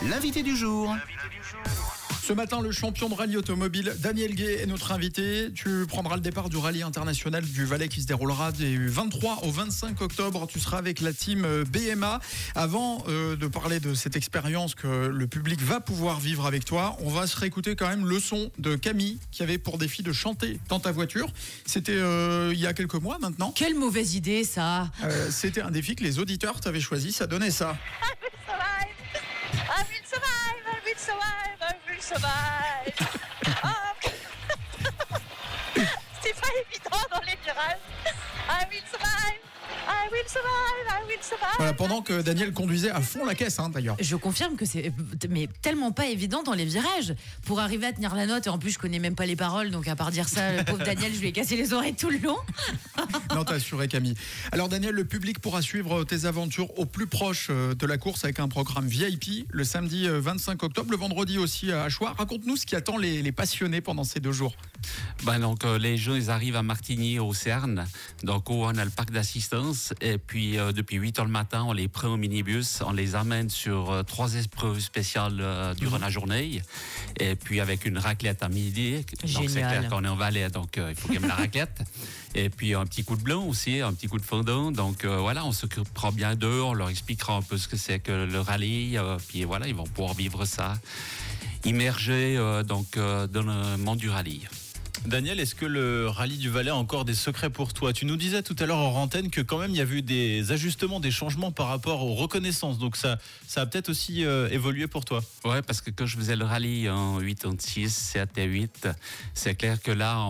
L'invité du jour. Ce matin, le champion de rallye automobile Daniel Gay est notre invité. Tu prendras le départ du rallye international du Valais qui se déroulera du 23 au 25 octobre. Tu seras avec la team BMA. Avant de parler de cette expérience que le public va pouvoir vivre avec toi, on va se réécouter quand même le son de Camille qui avait pour défi de chanter dans ta voiture. C'était il y a quelques mois maintenant. Quelle mauvaise idée ça. C'était un défi que les auditeurs t'avaient choisi. Ça donnait ça. I will survive, I will survive, I will survive. C'est pas évident dans les virages. I will survive, I will survive, I will survive. Voilà, pendant que Daniel conduisait à fond la caisse, d'ailleurs. Je confirme que c'est mais tellement pas évident dans les virages pour arriver à tenir la note. Et en plus, je connais même pas les paroles, donc à part dire ça, le pauvre Daniel, je lui ai cassé les oreilles tout le long. Non, t'as assuré, Camille. Alors Daniel, le public pourra suivre tes aventures au plus proche de la course avec un programme VIP le samedi 25 octobre, le vendredi aussi à Choix. Raconte-nous ce qui attend les passionnés pendant ces 2 jours. Donc les gens ils arrivent à Martigny au Cerne, donc où on a le parc d'assistance, et puis depuis 8h le matin on les prend au minibus, on les amène sur 3 épreuves spéciales durant la journée, et puis avec une raclette à midi. Donc c'est clair qu'on est en Valais, donc il faut qu'il y ait la raclette. Et puis un petit coup de blanc aussi, un petit coup de fondant. Donc voilà, on s'occupera bien d'eux, on leur expliquera un peu ce que c'est que le rallye. Puis voilà, ils vont pouvoir vivre ça, immergés dans le monde du rallye. Daniel, est-ce que le rallye du Valais a encore des secrets pour toi ? Tu nous disais tout à l'heure en antenne que quand même il y avait eu des ajustements, des changements par rapport aux reconnaissances. Donc ça a peut-être aussi évolué pour toi. Ouais, parce que quand je faisais le rallye en 86, 7 et 8, c'est clair que là,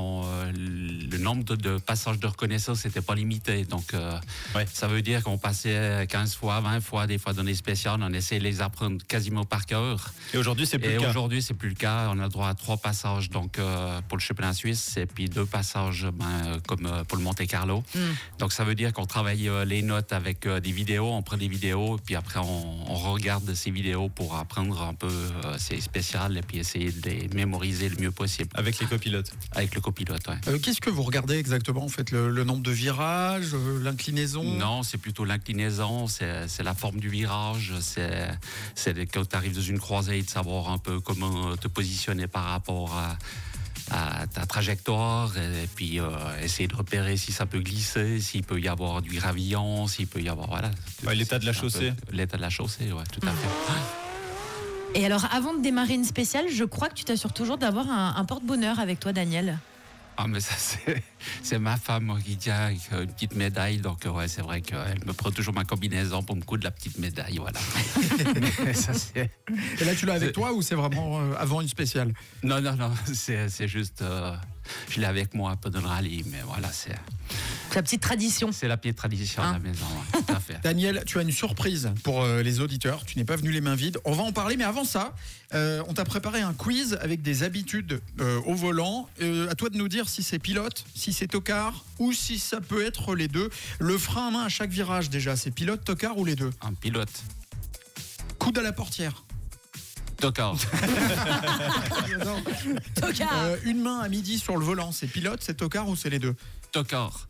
le nombre de passages de reconnaissance n'était pas limité. Donc ça veut dire qu'on passait 15 fois, 20 fois, des fois dans les spéciales, on essayait de les apprendre quasiment par cœur. Et aujourd'hui, c'est plus le cas. Aujourd'hui, c'est plus le cas. On a le droit à 3 passages donc, pour le championnat suisse, et puis 2 passages comme pour le Monte Carlo. Donc ça veut dire qu'on travaille les notes avec des vidéos, on prend des vidéos, et puis après on regarde ces vidéos pour apprendre un peu ces spéciales, et puis essayer de les mémoriser le mieux possible. Avec les copilotes. Avec le copilote, ouais. Qu'est-ce que vous regardez exactement en fait, le nombre de virages, l'inclinaison? Non, c'est plutôt l'inclinaison, c'est la forme du virage, c'est quand tu arrives dans une croisée, de savoir un peu comment te positionner par rapport à ta trajectoire, et puis essayer de repérer si ça peut glisser, s'il peut y avoir du gravillon, s'il peut y avoir l'état de la chaussée. L'état de la chaussée, ouais, tout à fait. Et alors, avant de démarrer une spéciale, je crois que tu t'assures toujours d'avoir un porte-bonheur avec toi, Daniel. Ah, mais ça, c'est ma femme qui tient avec une petite médaille. Donc, ouais, c'est vrai qu'elle me prend toujours ma combinaison pour me coudre la petite médaille. Voilà. Et là, tu l'as avec toi ou c'est vraiment avant une spéciale? Non, c'est juste. Je l'ai avec moi pendant le rallye, mais voilà, c'est la petite tradition. C'est la petite tradition de la maison, ouais, tout à fait. Daniel, tu as une surprise pour les auditeurs. Tu n'es pas venu les mains vides. On va en parler, mais avant ça, on t'a préparé un quiz avec des habitudes au volant. À toi de nous dire si c'est pilote, si c'est tocard ou si ça peut être les deux. Le frein à main à chaque virage, déjà, c'est pilote, tocard ou les deux? Un pilote. Coude à la portière. Tocard. Tocard. Une main à midi sur le volant, c'est pilote, c'est tocard ou c'est les deux? Tocard.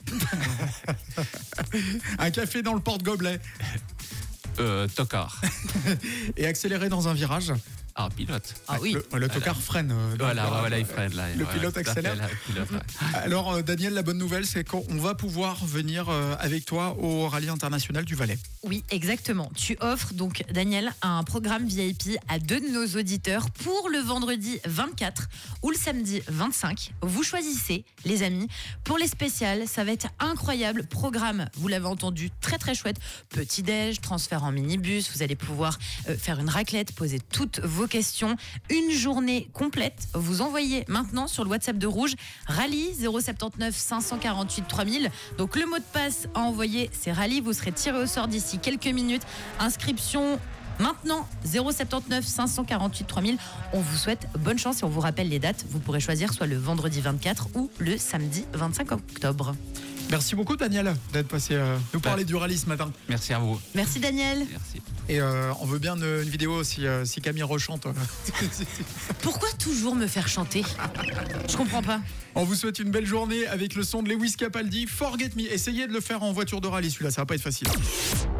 Un café dans le porte-gobelet. Tocard. Et accélérer dans un virage. Ah, pilote. Ah oui. Le tocard freine. Voilà, il freine. Là, le pilote accélère. Alors, Daniel, la bonne nouvelle, c'est qu'on va pouvoir venir avec toi au Rallye International du Valais. Oui, exactement. Tu offres donc, Daniel, un programme VIP à 2 de nos auditeurs pour le vendredi 24 ou le samedi 25. Vous choisissez, les amis. Pour les spéciales, ça va être incroyable. Programme, vous l'avez entendu, très très chouette. Petit-déj, transfert en minibus. Vous allez pouvoir faire une raclette, poser toutes vos questions. Une journée complète. Vous envoyez maintenant sur le WhatsApp de Rouge Rallye 079 548 3000. Donc le mot de passe à envoyer, c'est Rallye. Vous serez tiré au sort d'ici quelques minutes. Inscription maintenant 079 548 3000. On vous souhaite bonne chance et on vous rappelle les dates. Vous pourrez choisir soit le vendredi 24 ou le samedi 25 octobre. Merci beaucoup, Daniel, d'être passé nous parler du rallye ce matin. Merci à vous. Merci, Daniel. Merci. Et on veut bien une vidéo si Camille rechante. Pourquoi toujours me faire chanter? Je comprends pas. On vous souhaite une belle journée avec le son de Lewis Capaldi, Forget Me. Essayez de le faire en voiture de rallye, celui-là, ça va pas être facile.